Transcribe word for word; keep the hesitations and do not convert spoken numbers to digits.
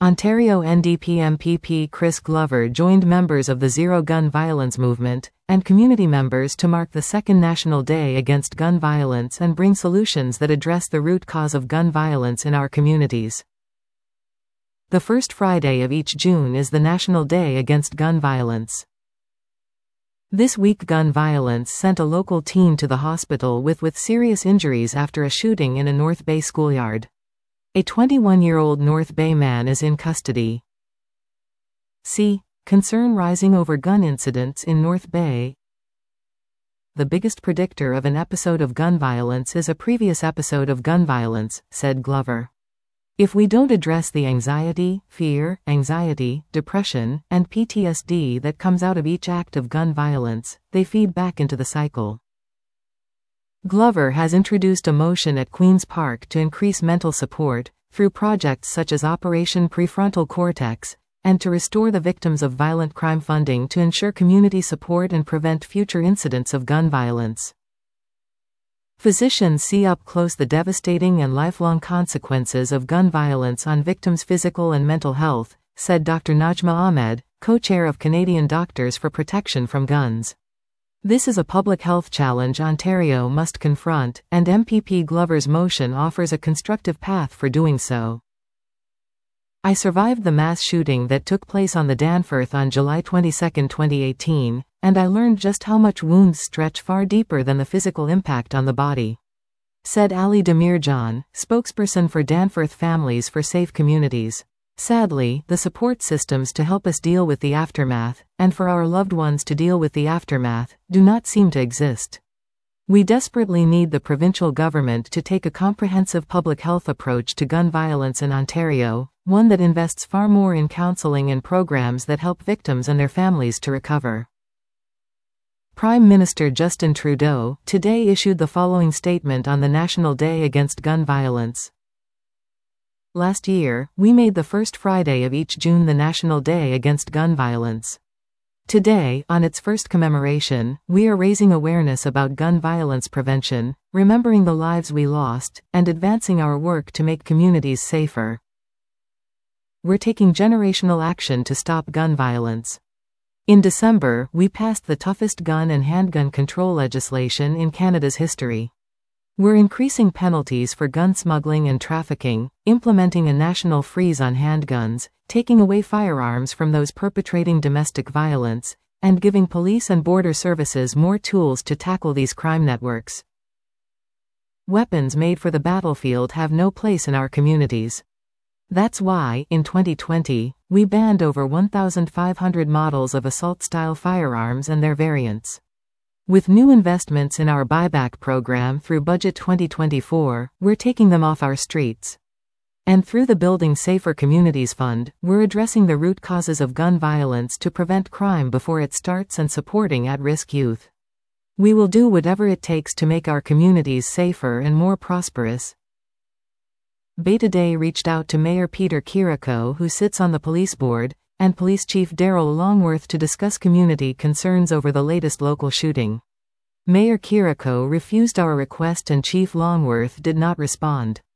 Ontario N D P M P P Chris Glover joined members of the Zero Gun Violence movement and community members to mark the second National Day Against Gun Violence and bring solutions that address the root cause of gun violence in our communities. The first Friday of each June is the National Day Against Gun Violence. This week gun violence sent a local teen to the hospital with with serious injuries after a shooting in a North Bay schoolyard. A twenty-one-year-old North Bay man is in custody. C. Concern rising over gun incidents in North Bay. The biggest predictor of an episode of gun violence is a previous episode of gun violence, said Glover. If we don't address the anxiety, fear, anxiety, depression, and P T S D that comes out of each act of gun violence, they feed back into the cycle. Glover has introduced a motion at Queen's Park to increase mental support, through projects such as Operation Prefrontal Cortex, and to restore the victims of violent crime funding to ensure community support and prevent future incidents of gun violence. Physicians see up close the devastating and lifelong consequences of gun violence on victims' physical and mental health, said Doctor Najma Ahmed, co-chair of Canadian Doctors for Protection from Guns. This is a public health challenge Ontario must confront, and M P P Glover's motion offers a constructive path for doing so. I survived the mass shooting that took place on the Danforth on July twenty-second, twenty eighteen, and I learned just how much wounds stretch far deeper than the physical impact on the body, said Ali Demirjan, spokesperson for Danforth Families for Safe Communities. Sadly, the support systems to help us deal with the aftermath, and for our loved ones to deal with the aftermath, do not seem to exist. We desperately need the provincial government to take a comprehensive public health approach to gun violence in Ontario, one that invests far more in counseling and programs that help victims and their families to recover. Prime Minister Justin Trudeau today issued the following statement on the National Day Against Gun Violence. Last year, we made the first Friday of each June the National Day Against Gun Violence. Today, on its first commemoration, we are raising awareness about gun violence prevention, remembering the lives we lost, and advancing our work to make communities safer. We're taking generational action to stop gun violence. In December, we passed the toughest gun and handgun control legislation in Canada's history. We're increasing penalties for gun smuggling and trafficking, implementing a national freeze on handguns, taking away firearms from those perpetrating domestic violence, and giving police and border services more tools to tackle these crime networks. Weapons made for the battlefield have no place in our communities. That's why, in twenty twenty, we banned over one thousand five hundred models of assault-style firearms and their variants. With new investments in our buyback program through Budget twenty twenty-four, we're taking them off our streets. And through the Building Safer Communities Fund, we're addressing the root causes of gun violence to prevent crime before it starts and supporting at-risk youth. We will do whatever it takes to make our communities safer and more prosperous. Bay Today reached out to Mayor Peter Chirico, who sits on the police board, and Police Chief Daryl Longworth to discuss community concerns over the latest local shooting. Mayor Chirico refused our request and Chief Longworth did not respond.